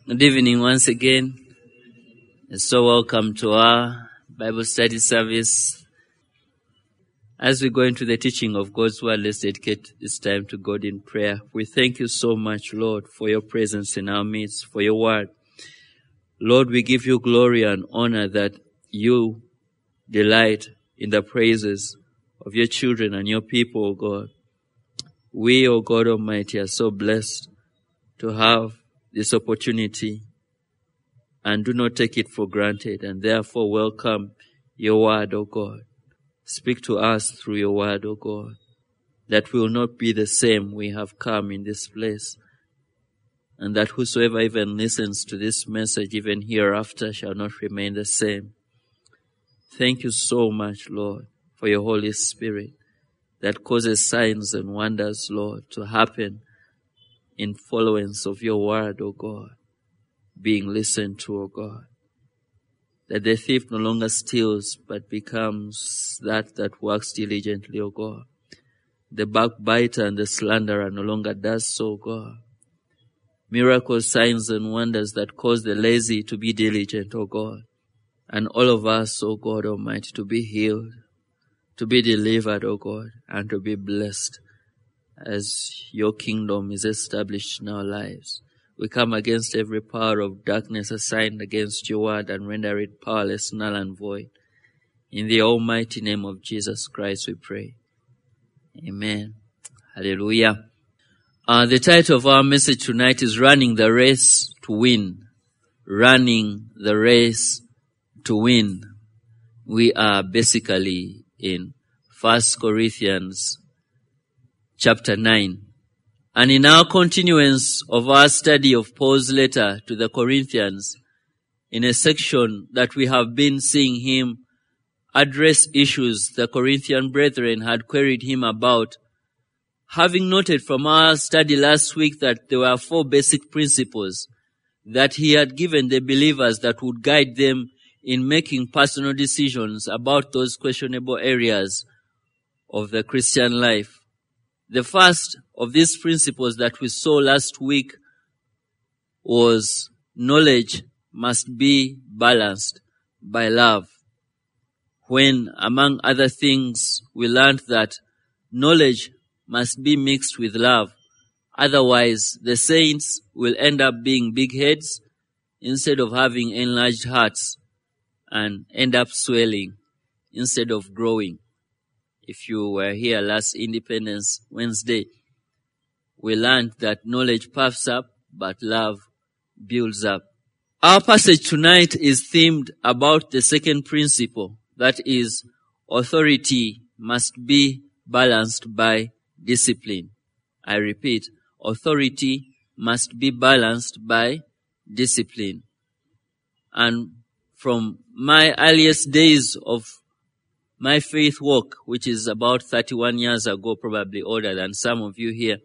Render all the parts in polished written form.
Good evening once again. And so welcome to our Bible study service. As we go into the teaching of God's word, let's dedicate this time to God in prayer. We thank you so much, Lord, for your presence in our midst, for your word. Lord, we give you glory and honor that you delight in the praises of your children and your people, O God. We, O God Almighty, are so blessed to have this opportunity and do not take it for granted, and therefore welcome your word, O God. Speak to us through your word, O God, that we will not be the same we have come in this place, and that whosoever even listens to this message, even hereafter, shall not remain the same. Thank you so much, Lord, for your Holy Spirit that causes signs and wonders, Lord, to happen in followance of your word, O God, being listened to, O God. That the thief no longer steals, but becomes that works diligently, O God. The backbiter and the slanderer no longer does so, O God. Miracles, signs, and wonders that cause the lazy to be diligent, O God. And all of us, O God Almighty, to be healed, to be delivered, O God, and to be blessed as your kingdom is established in our lives. We come against every power of darkness assigned against your word and render it powerless, null and void. In the almighty name of Jesus Christ we pray. Amen. Hallelujah. The title of our message tonight is Running the Race to Win. Running the Race to Win. We are basically in 1 Corinthians chapter 9. And in our continuance of our study of Paul's letter to the Corinthians, in a section that we have been seeing him address issues the Corinthian brethren had queried him about, having noted from our study last week that there were 4 basic principles that he had given the believers that would guide them in making personal decisions about those questionable areas of the Christian life. The first of these principles that we saw last week was knowledge must be balanced by love. When, among other things, we learned that knowledge must be mixed with love. Otherwise, the saints will end up being big heads instead of having enlarged hearts and end up swelling instead of growing. If you were here last Independence Wednesday, we learned that knowledge puffs up, but love builds up. Our passage tonight is themed about the second principle, that is, authority must be balanced by discipline. I repeat, authority must be balanced by discipline. And from my earliest days of my faith walk, which is about 31 years ago, probably older than some of you here,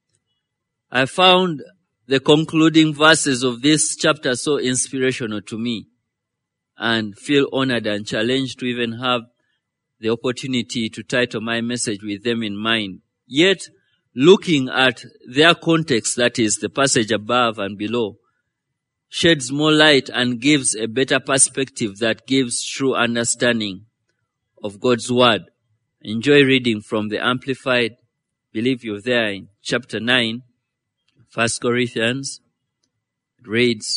I found the concluding verses of this chapter so inspirational to me and feel honored and challenged to even have the opportunity to title my message with them in mind. Yet, looking at their context, that is the passage above and below, sheds more light and gives a better perspective that gives true understanding of God's word. Enjoy reading from the Amplified. I believe you're there in chapter 9, 1 Corinthians. It reads,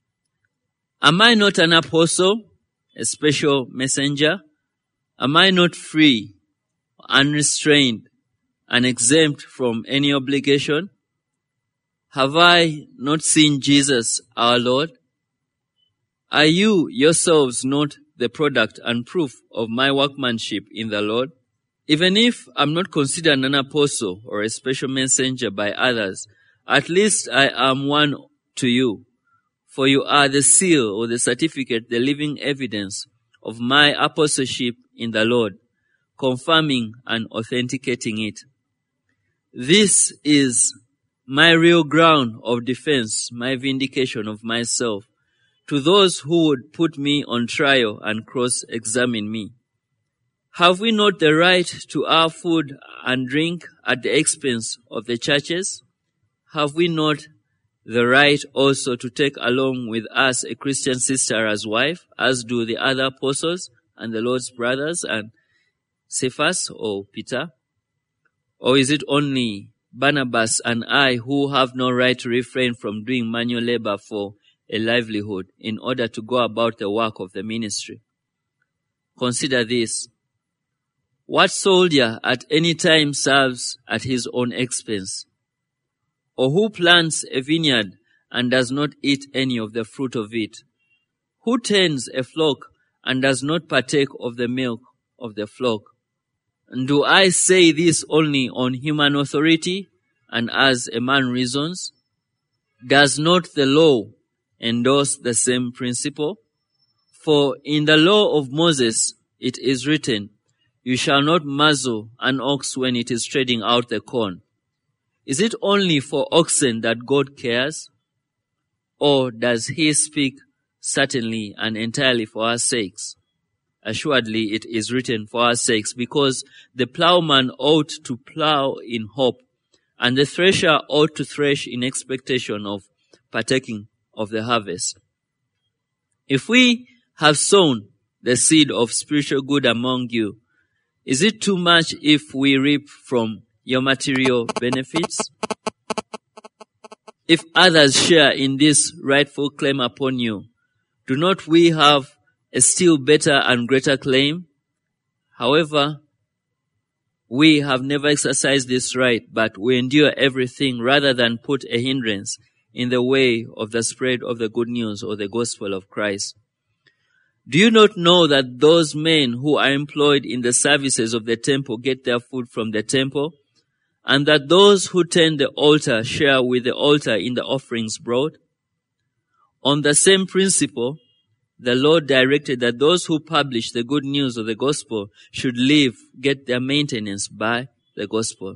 Am I not an apostle, a special messenger? Am I not free, unrestrained, and exempt from any obligation? Have I not seen Jesus our Lord? Are you yourselves not the product and proof of my workmanship in the Lord? Even if I'm not considered an apostle or a special messenger by others, at least I am one to you. For you are the seal or the certificate, the living evidence of my apostleship in the Lord, confirming and authenticating it. This is my real ground of defense, my vindication of myself, to those who would put me on trial and cross-examine me. Have we not the right to our food and drink at the expense of the churches? Have we not the right also to take along with us a Christian sister as wife, as do the other apostles and the Lord's brothers and Cephas or Peter? Or is it only Barnabas and I who have no right to refrain from doing manual labor for a livelihood in order to go about the work of the ministry? Consider this. What soldier at any time serves at his own expense? Or who plants a vineyard and does not eat any of the fruit of it? Who tends a flock and does not partake of the milk of the flock? And do I say this only on human authority and as a man reasons? Does not the law endorse the same principle? For in the law of Moses it is written, "You shall not muzzle an ox when it is treading out the corn." Is it only for oxen that God cares? Or does he speak certainly and entirely for our sakes? Assuredly it is written for our sakes, because the plowman ought to plow in hope, and the thresher ought to thresh in expectation of partaking of the harvest. If we have sown the seed of spiritual good among you, is it too much if we reap from your material benefits? If others share in this rightful claim upon you, do not we have a still better and greater claim? However, we have never exercised this right, but we endure everything rather than put a hindrance in the way of the spread of the good news or the gospel of Christ. Do you not know that those men who are employed in the services of the temple get their food from the temple, and that those who tend the altar share with the altar in the offerings brought? On the same principle, the Lord directed that those who publish the good news of the gospel should get their maintenance by the gospel.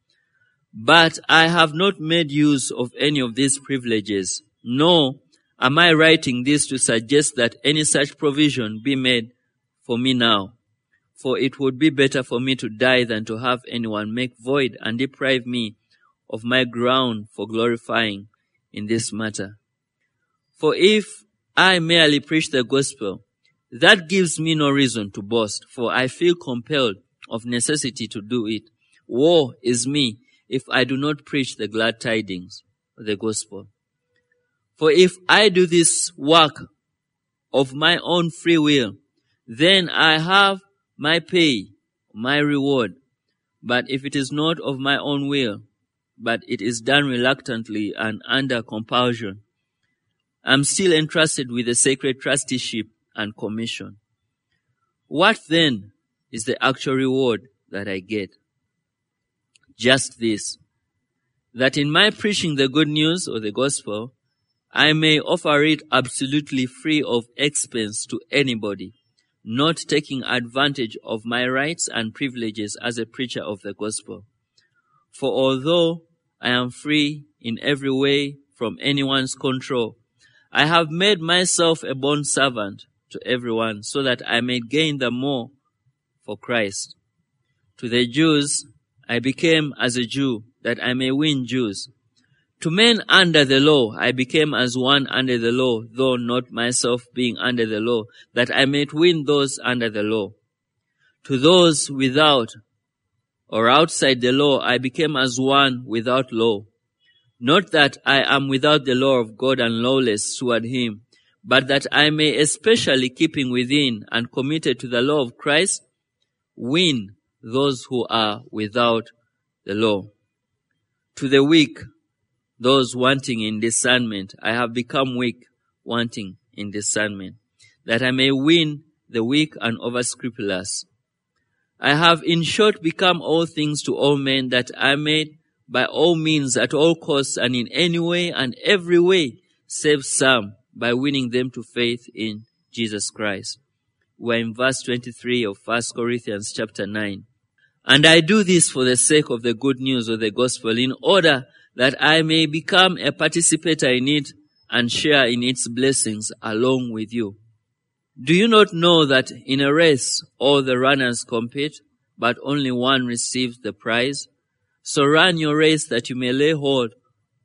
But I have not made use of any of these privileges, nor am I writing this to suggest that any such provision be made for me now. For it would be better for me to die than to have anyone make void and deprive me of my ground for glorifying in this matter. For if I merely preach the gospel, that gives me no reason to boast, for I feel compelled of necessity to do it. Woe is me if I do not preach the glad tidings of the gospel. For if I do this work of my own free will, then I have my pay, my reward. But if it is not of my own will, but it is done reluctantly and under compulsion, I am still entrusted with the sacred trusteeship and commission. What then is the actual reward that I get? Just this, that in my preaching the good news or the gospel, I may offer it absolutely free of expense to anybody, not taking advantage of my rights and privileges as a preacher of the gospel. For although I am free in every way from anyone's control, I have made myself a bondservant to everyone so that I may gain the more for Christ. To the Jews, I became as a Jew that I may win Jews. To men under the law, I became as one under the law, though not myself being under the law, that I might win those under the law. To those without or outside the law, I became as one without law. Not that I am without the law of God and lawless toward him, but that I may, especially keeping within and committed to the law of Christ, win those who are without the law. To the weak, those wanting in discernment, I have become weak, wanting in discernment, that I may win the weak and over-scrupulous. I have in short become all things to all men, that I may by all means, at all costs, and in any way and every way, save some by winning them to faith in Jesus Christ. We're in verse 23 of 1 Corinthians chapter 9. And I do this for the sake of the good news of the gospel, in order that I may become a participator in it and share in its blessings along with you. Do you not know that in a race all the runners compete, but only one receives the prize? So run your race that you may lay hold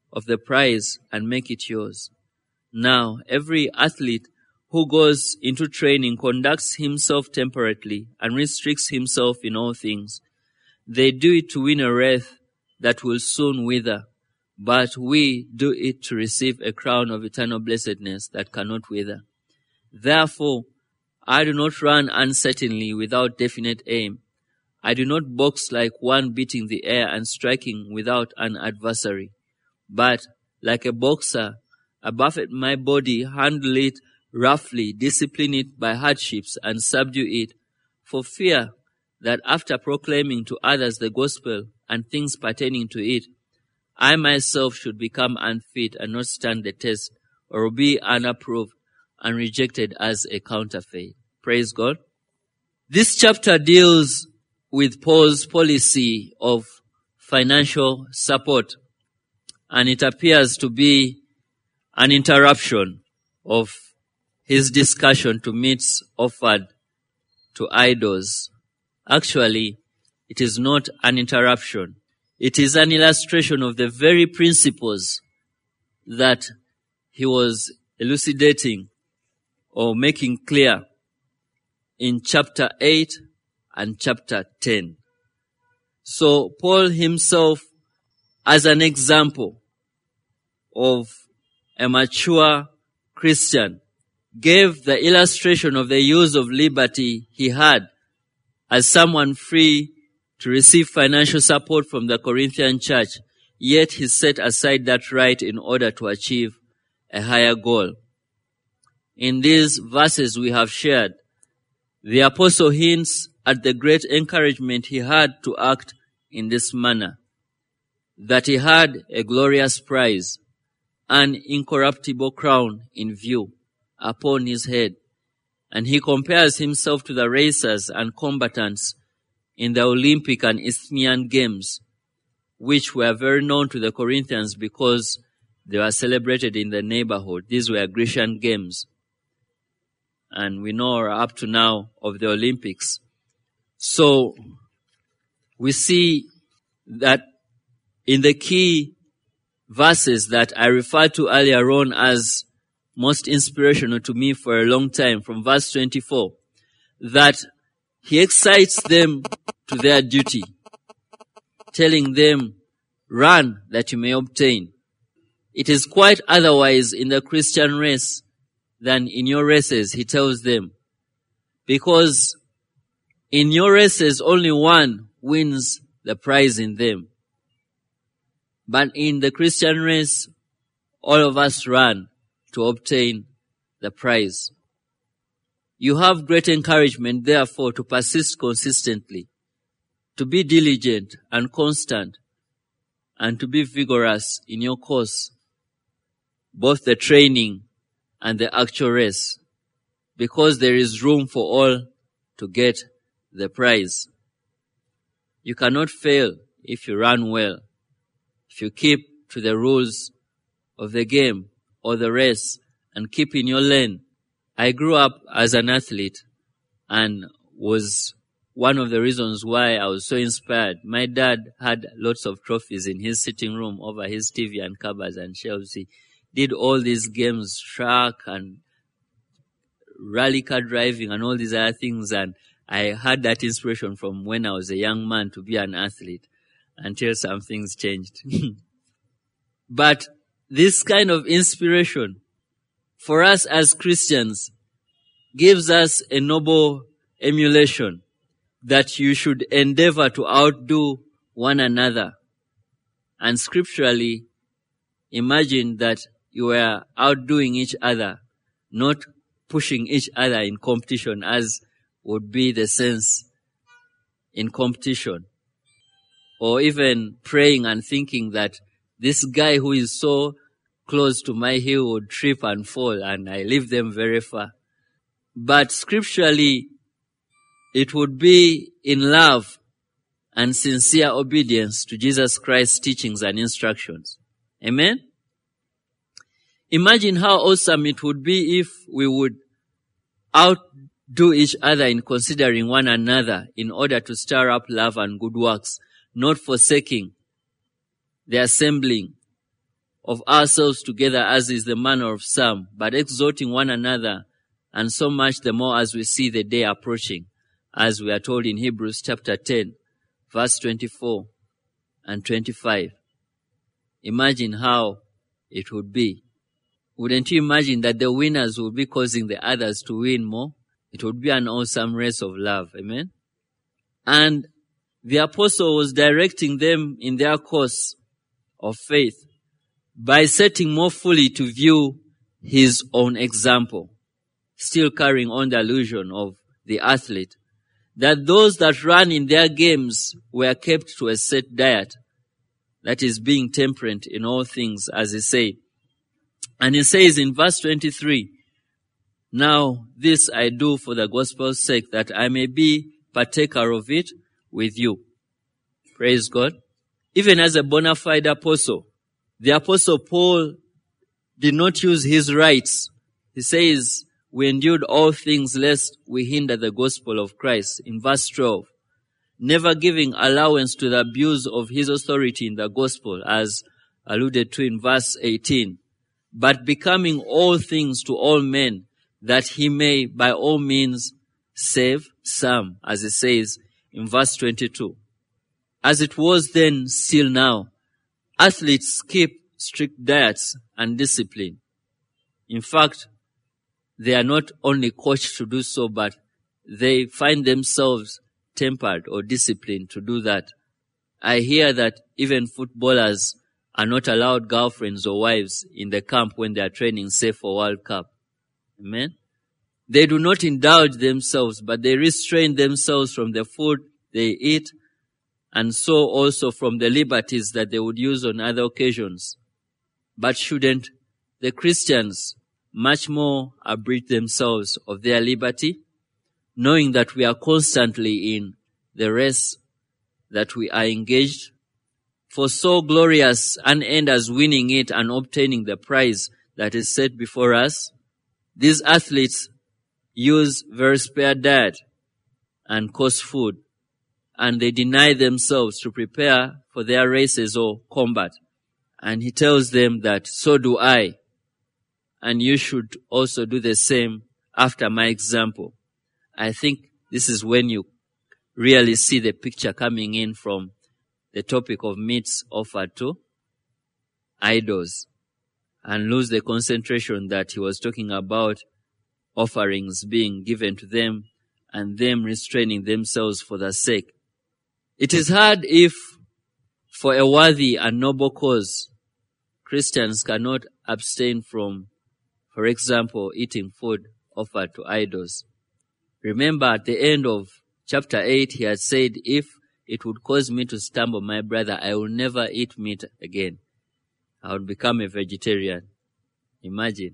of the prize and make it yours. Now, every athlete who goes into training conducts himself temperately and restricts himself in all things. They do it to win a wreath that will soon wither, but we do it to receive a crown of eternal blessedness that cannot wither. Therefore, I do not run uncertainly without definite aim. I do not box like one beating the air and striking without an adversary, but like a boxer, I buffet my body, handle it roughly, discipline it by hardships, and subdue it, for fear that after proclaiming to others the gospel and things pertaining to it, I myself should become unfit and not stand the test, or be unapproved and rejected as a counterfeit. Praise God. This chapter deals with Paul's policy of financial support, and it appears to be an interruption of his discussion to meats offered to idols. Actually, it is not an interruption. It is an illustration of the very principles that he was elucidating or making clear in chapter 8 and chapter 10. So Paul himself, as an example of a mature Christian, gave the illustration of the use of liberty he had as someone free to receive financial support from the Corinthian church, yet he set aside that right in order to achieve a higher goal. In these verses we have shared, the apostle hints at the great encouragement he had to act in this manner, that he had a glorious prize, an incorruptible crown in view upon his head, and he compares himself to the racers and combatants in the Olympic and Isthmian games, which were very known to the Corinthians because they were celebrated in the neighborhood. These were Grecian games, and we know up to now of the Olympics. So we see that in the key verses that I referred to earlier on as most inspirational to me for a long time, from verse 24, that he excites them to their duty, telling them, run that you may obtain. It is quite otherwise in the Christian race than in your races, he tells them, because in your races only one wins the prize in them. But in the Christian race, all of us run to obtain the prize. You have great encouragement, therefore, to persist consistently, to be diligent and constant, and to be vigorous in your course, both the training and the actual race, because there is room for all to get the prize. You cannot fail if you run well, if you keep to the rules of the game or the race and keep in your lane. I grew up as an athlete and was one of the reasons why I was so inspired. My dad had lots of trophies in his sitting room over his TV and cupboards and shelves. He did all these games, track and rally car driving and all these other things, and I had that inspiration from when I was a young man to be an athlete until some things changed. But this kind of inspiration for us as Christians gives us a noble emulation that you should endeavor to outdo one another. And scripturally, imagine that you are outdoing each other, not pushing each other in competition, as would be the sense in competition. Or even praying and thinking that this guy who is so close to my heel would trip and fall, and I leave them very far. But scripturally, it would be in love and sincere obedience to Jesus Christ's teachings and instructions. Amen? Imagine how awesome it would be if we would outdo each other in considering one another in order to stir up love and good works, not forsaking the assembling of ourselves together as is the manner of some, but exhorting one another, and so much the more as we see the day approaching, as we are told in Hebrews chapter 10, verse 24 and 25. Imagine how it would be. Wouldn't you imagine that the winners would be causing the others to win more? It would be an awesome race of love. Amen? And the apostle was directing them in their course of faith by setting more fully to view his own example, still carrying on the allusion of the athlete, that those that ran in their games were kept to a set diet, that is, being temperate in all things, as he said. And he says in verse 23, "Now this I do for the gospel's sake, that I may be partaker of it with you." Praise God. Even as a bona fide apostle, the apostle Paul did not use his rights. He says, "We endured all things lest we hinder the gospel of Christ," in verse 12. Never giving allowance to the abuse of his authority in the gospel, as alluded to in verse 18, but becoming all things to all men, that he may by all means save some, as it says in verse 22. As it was then, still now, athletes keep strict diets and discipline. In fact, they are not only coached to do so, but they find themselves tempered or disciplined to do that. I hear that even footballers are not allowed girlfriends or wives in the camp when they are training, say for World Cup. Amen? They do not indulge themselves, but they restrain themselves from the food they eat, and so also from the liberties that they would use on other occasions. But shouldn't the Christians much more abridge themselves of their liberty, knowing that we are constantly in the race that we are engaged? For so glorious an end as winning it and obtaining the prize that is set before us, these athletes use very spare diet and coarse food, and they deny themselves to prepare for their races or combat. And he tells them that, "So do I, and you should also do the same after my example." I think this is when you really see the picture coming in from the topic of meats offered to idols, and lose the concentration that he was talking about offerings being given to them and them restraining themselves for the sake. It is hard if, for a worthy and noble cause, Christians cannot abstain from, for example, eating food offered to idols. Remember, at the end of chapter 8, he had said, "If it would cause me to stumble, my brother, I will never eat meat again. I would become a vegetarian." Imagine.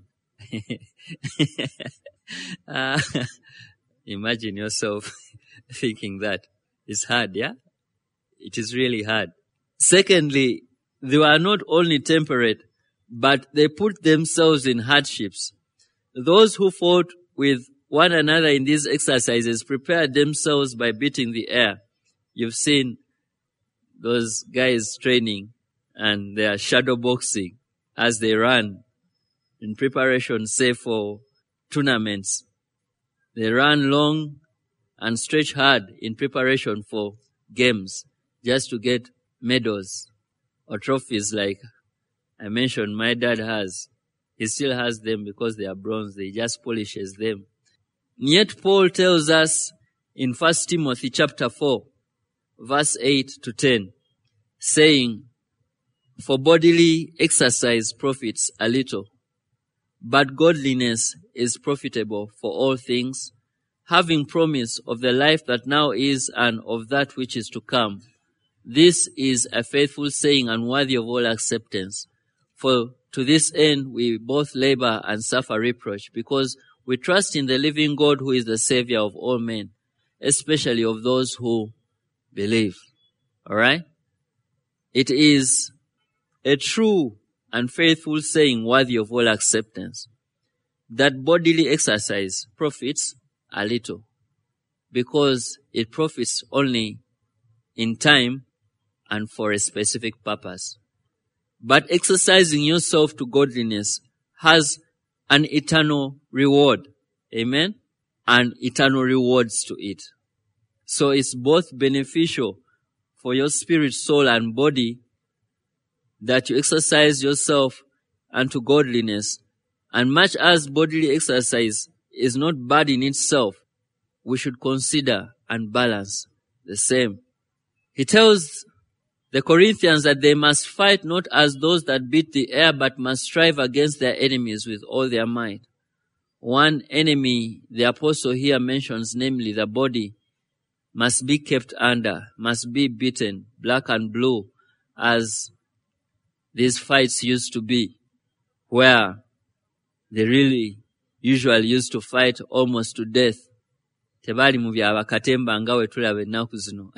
Imagine yourself thinking that. It's hard, yeah? It is really hard. Secondly, they were not only temperate, but they put themselves in hardships. Those who fought with one another in these exercises prepared themselves by beating the air. You've seen those guys training and they are shadow boxing as they run in preparation, say, for tournaments. They run long and stretch hard in preparation for games just to get medals or trophies like I mentioned my dad has. He still has them because they are bronze. He just polishes them. Yet Paul tells us in 1 Timothy chapter 4, verse 8 to 10, saying, "For bodily exercise profits a little, but godliness is profitable for all things, having promise of the life that now is and of that which is to come. This is a faithful saying and worthy of all acceptance. For to this end we both labor and suffer reproach, because we trust in the living God who is the Savior of all men, especially of those who believe." Alright? It is a true and faithful saying worthy of all acceptance that bodily exercise profits a little, because it profits only in time and for a specific purpose. But exercising yourself to godliness has an eternal reward. Amen? And eternal rewards to it. So it's both beneficial for your spirit, soul, and body that you exercise yourself unto godliness. And much as bodily exercise is not bad in itself, we should consider and balance the same. He tells the Corinthians that they must fight not as those that beat the air, but must strive against their enemies with all their might. One enemy the apostle here mentions, namely the body, must be kept under, must be beaten, black and blue, as these fights used to be, where they really usually used to fight almost to death. Tebali mu bya bakatemba nga we tulaba ennaku zino.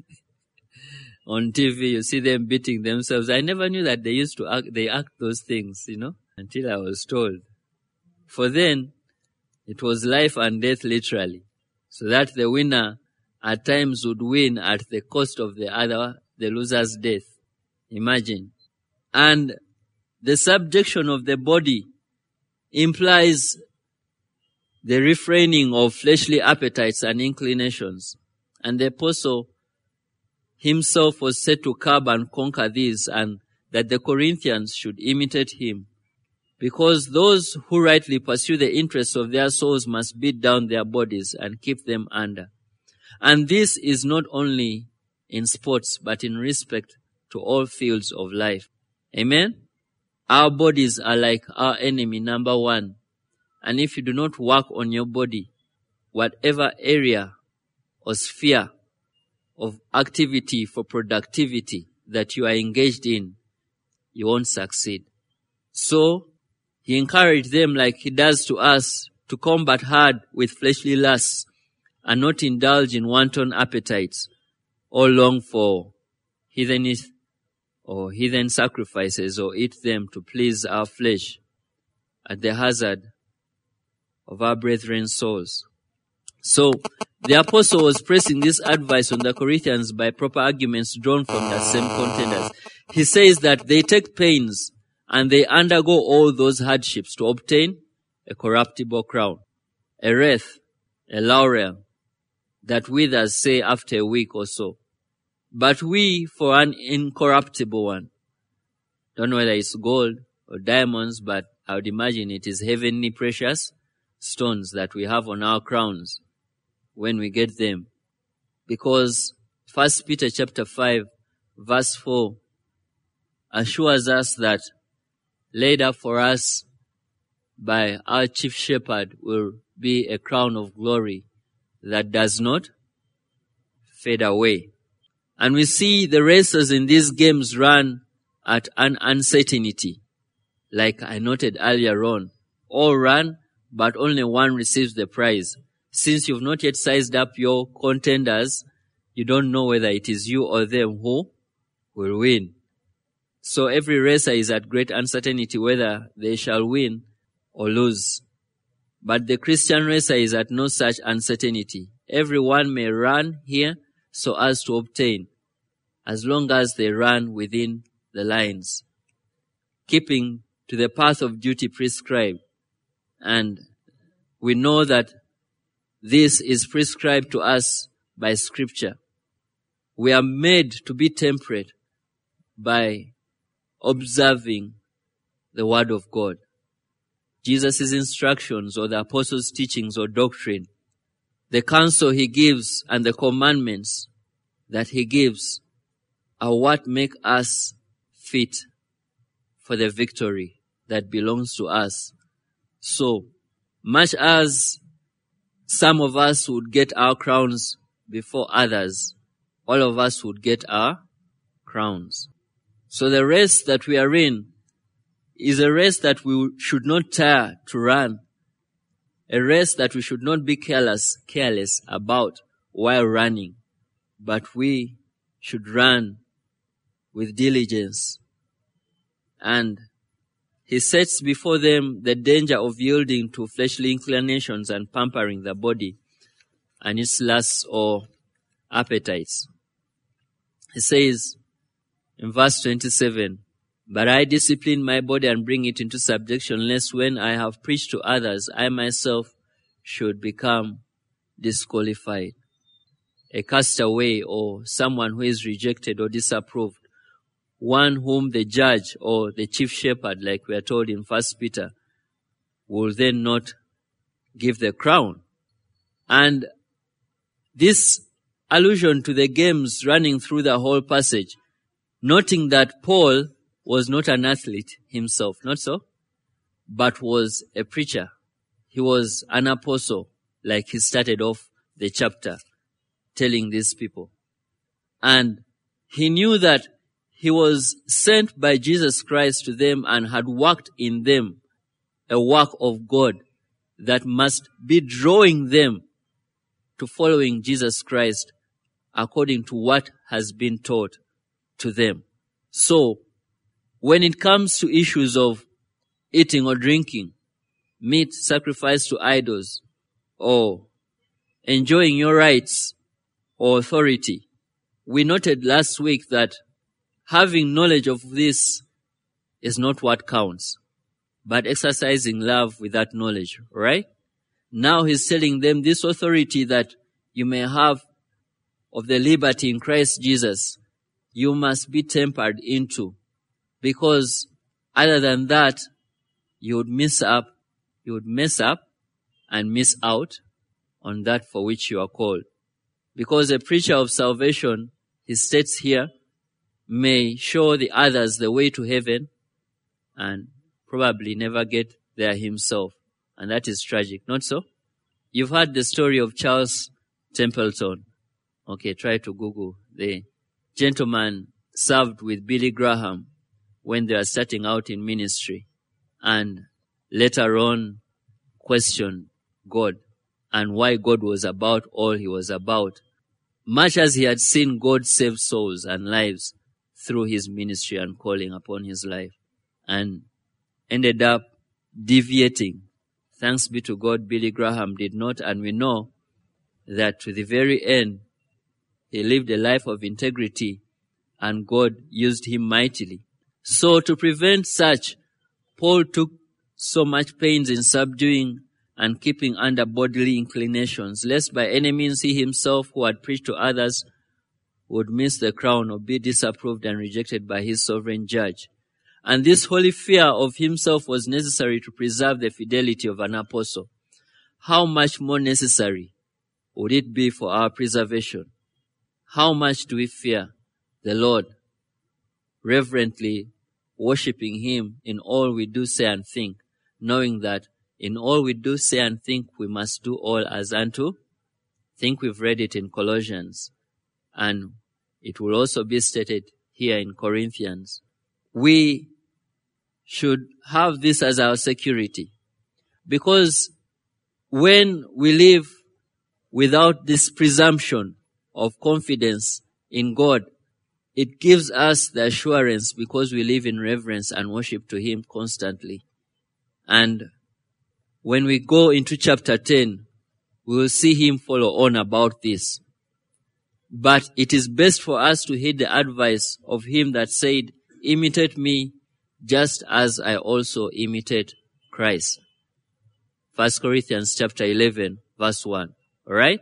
On TV, you see them beating themselves. I never knew that they act those things, until I was told. For then, it was life and death literally. So that the winner at times would win at the cost of the loser's death. Imagine. And the subjection of the body implies the refraining of fleshly appetites and inclinations. And the apostle himself was set to curb and conquer these, and that the Corinthians should imitate him. Because those who rightly pursue the interests of their souls must beat down their bodies and keep them under. And this is not only in sports, but in respect to all fields of life. Amen? Our bodies are like our enemy, number one. And if you do not work on your body, whatever area or sphere of activity for productivity that you are engaged in, you won't succeed. So, he encouraged them like he does to us to combat hard with fleshly lusts and not indulge in wanton appetites or long for heathen sacrifices or eat them to please our flesh at the hazard of our brethren's souls. So, the apostle was pressing this advice on the Corinthians by proper arguments drawn from the same contenders. He says that they take pains and they undergo all those hardships to obtain a corruptible crown, a wreath, a laurel that withers, say, after a week or so. But we for an incorruptible one. Don't know whether it's gold or diamonds, but I would imagine it is heavenly precious stones that we have on our crowns when we get them. Because 1 Peter chapter 5 verse 4 assures us that laid up for us by our chief shepherd will be a crown of glory that does not fade away. And we see the racers in these games run at an uncertainty. Like I noted earlier on, all run, but only one receives the prize. Since you've not yet sized up your contenders, you don't know whether it is you or them who will win. So every racer is at great uncertainty whether they shall win or lose. But the Christian racer is at no such uncertainty. Everyone may run here so as to obtain, as long as they run within the lines, keeping to the path of duty prescribed. And we know that this is prescribed to us by Scripture. We are made to be temperate by observing the Word of God. Jesus' instructions or the apostles' teachings or doctrine, the counsel he gives and the commandments that he gives are what make us fit for the victory that belongs to us. So, much as some of us would get our crowns before others, all of us would get our crowns. So the race that we are in is a race that we should not tire to run. A race that we should not be careless about while running, but we should run with diligence. And he sets before them the danger of yielding to fleshly inclinations and pampering the body and its lusts or appetites. He says in verse 27, But I discipline my body and bring it into subjection, lest when I have preached to others, I myself should become disqualified, a castaway, or someone who is rejected or disapproved, one whom the judge or the chief shepherd, like we are told in 1 Peter, will then not give the crown. And this allusion to the games running through the whole passage, noting that Paul was not an athlete himself, not so, but was a preacher. He was an apostle, like he started off the chapter telling these people. And he knew that he was sent by Jesus Christ to them and had worked in them a work of God that must be drawing them to following Jesus Christ according to what has been taught to them. So, when it comes to issues of eating or drinking, meat sacrificed to idols, or enjoying your rights or authority, we noted last week that having knowledge of this is not what counts, but exercising love with that knowledge, right? Now he's telling them this authority that you may have of the liberty in Christ Jesus, you must be tempered into, because other than that, you would mess up and miss out on that for which you are called. Because a preacher of salvation, he states here, may show the others the way to heaven and probably never get there himself. And that is tragic, not so? You've heard the story of Charles Templeton. Okay, try to Google. The gentleman served with Billy Graham when they were starting out in ministry, and later on questioned God and why God was about all he was about, much as he had seen God save souls and lives through his ministry and calling upon his life, and ended up deviating. Thanks be to God, Billy Graham did not, and we know that to the very end, he lived a life of integrity and God used him mightily. So to prevent such, Paul took so much pains in subduing and keeping under bodily inclinations, lest by any means he himself who had preached to others would miss the crown or be disapproved and rejected by his sovereign judge. And this holy fear of himself was necessary to preserve the fidelity of an apostle. How much more necessary would it be for our preservation? How much do we fear the Lord, reverently worshiping him in all we do, say, and think, knowing that in all we do, say, and think, we must do all as unto? I think we've read it in Colossians, and it will also be stated here in Corinthians. We should have this as our security, because when we live without this presumption of confidence in God, it gives us the assurance, because we live in reverence and worship to him constantly. And when we go into chapter 10, we will see him follow on about this. But it is best for us to heed the advice of him that said, imitate me just as I also imitate Christ. 1 Corinthians chapter 11, verse 1. Alright?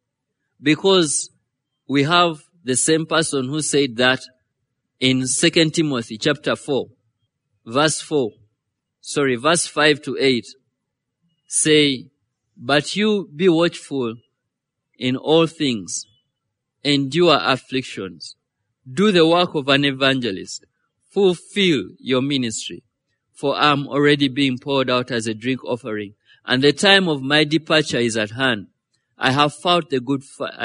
Because we have the same person who said that in 2 Timothy chapter 4, verse 5 to 8, say, but you be watchful in all things, endure afflictions, do the work of an evangelist, fulfill your ministry, for I am already being poured out as a drink offering, and the time of my departure is at hand. I have fought the good fight,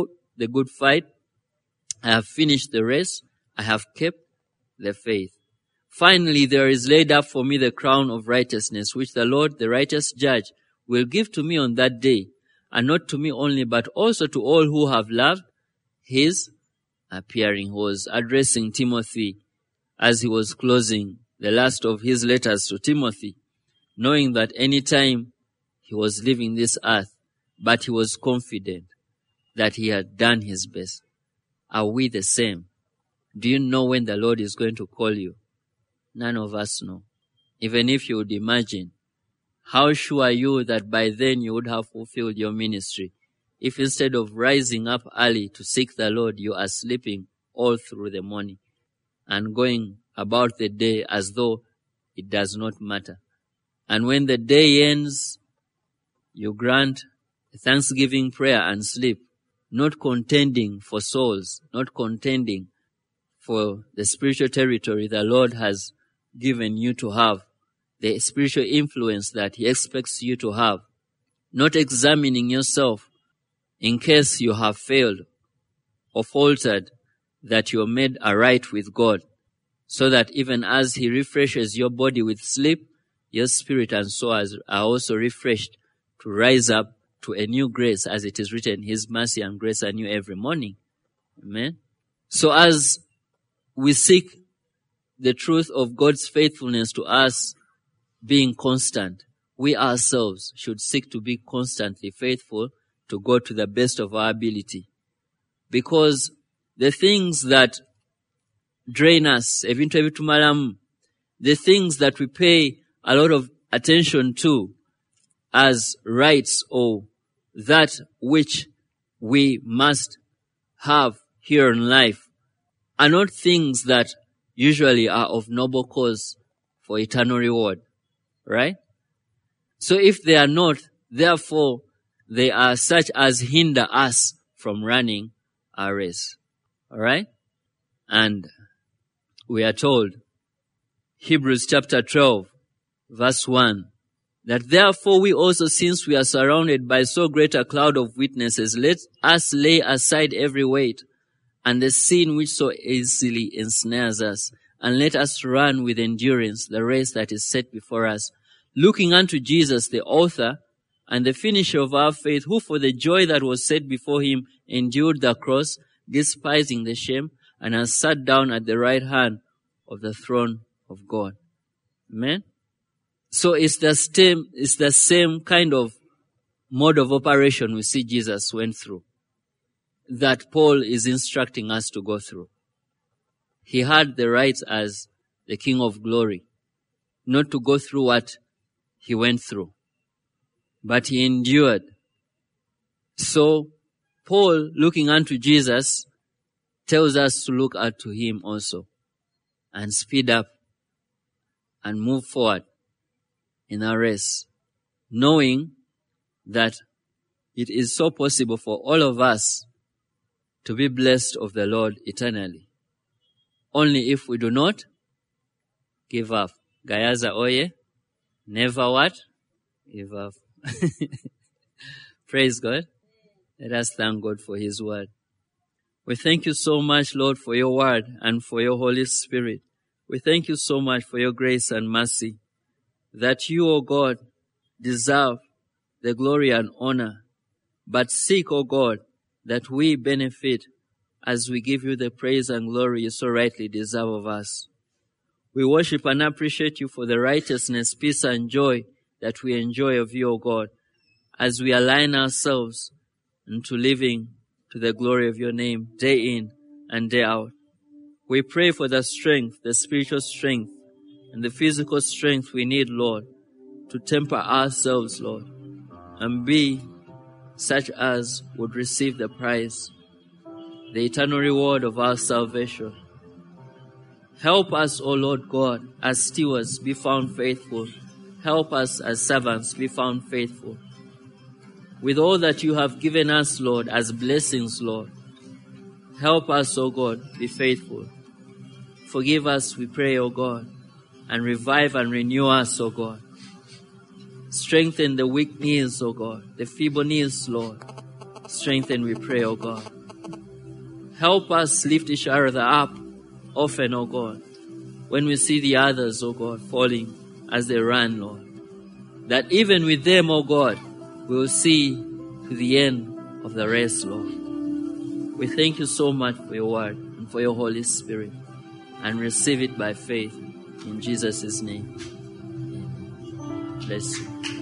I have finished the race, I have kept the faith. Finally, there is laid up for me the crown of righteousness, which the Lord, the righteous judge, will give to me on that day, and not to me only, but also to all who have loved his appearing. He was addressing Timothy as he was closing the last of his letters to Timothy, knowing that any time he was leaving this earth, but he was confident that he had done his best. Are we the same? Do you know when the Lord is going to call you? None of us know. Even if you would imagine, how sure are you that by then you would have fulfilled your ministry? If instead of rising up early to seek the Lord, you are sleeping all through the morning and going about the day as though it does not matter. And when the day ends, you grant a thanksgiving prayer and sleep, not contending for souls, not contending for the spiritual territory the Lord has given you to have, the spiritual influence that He expects you to have, not examining yourself in case you have failed or faltered, that you are made aright with God, so that even as He refreshes your body with sleep, your spirit and soul are also refreshed to rise up to a new grace, as it is written, His mercy and grace are new every morning. Amen. So as we seek the truth of God's faithfulness to us being constant, we ourselves should seek to be constantly faithful to God to the best of our ability. Because the things that drain us, the things that we pay a lot of attention to as rights or that which we must have here in life, are not things that usually are of noble cause for eternal reward, right? So if they are not, therefore they are such as hinder us from running our race, all right? And we are told, Hebrews chapter 12, verse 1, that therefore we also, since we are surrounded by so great a cloud of witnesses, let us lay aside every weight and the sin which so easily ensnares us, and let us run with endurance the race that is set before us, looking unto Jesus, the author and the finisher of our faith, who for the joy that was set before Him endured the cross, despising the shame, and has sat down at the right hand of the throne of God. Amen? So it's the same kind of mode of operation we see Jesus went through, that Paul is instructing us to go through. He had the right as the King of Glory not to go through what he went through, but he endured. So Paul, looking unto Jesus, tells us to look unto Him also and speed up and move forward in our race, knowing that it is so possible for all of us to be blessed of the Lord eternally, only if we do not give up. Gayaza oye, never what? Give up. Praise God. Let us thank God for His word. We thank You so much, Lord, for Your word and for Your Holy Spirit. We thank You so much for Your grace and mercy, that You, O God, deserve the glory and honor, but seek, O God, that we benefit as we give You the praise and glory You so rightly deserve of us. We worship and appreciate You for the righteousness, peace, and joy that we enjoy of You, O God, as we align ourselves into living to the glory of Your name, day in and day out. We pray for the strength, the spiritual strength, and the physical strength we need, Lord, to temper ourselves, Lord, and be such as would receive the prize, the eternal reward of our salvation. Help us, O Lord God, as stewards, be found faithful. Help us as servants, be found faithful. With all that You have given us, Lord, as blessings, Lord, help us, O God, be faithful. Forgive us, we pray, O God, and revive and renew us, O God. Strengthen the weak knees, O God, the feeble knees, Lord. Strengthen, we pray, O God. Help us lift each other up often, O God, when we see the others, O God, falling as they run, Lord. That even with them, O God, we will see to the end of the race, Lord. We thank You so much for Your word and for Your Holy Spirit, and receive it by faith in Jesus' name. Amen. Bless you.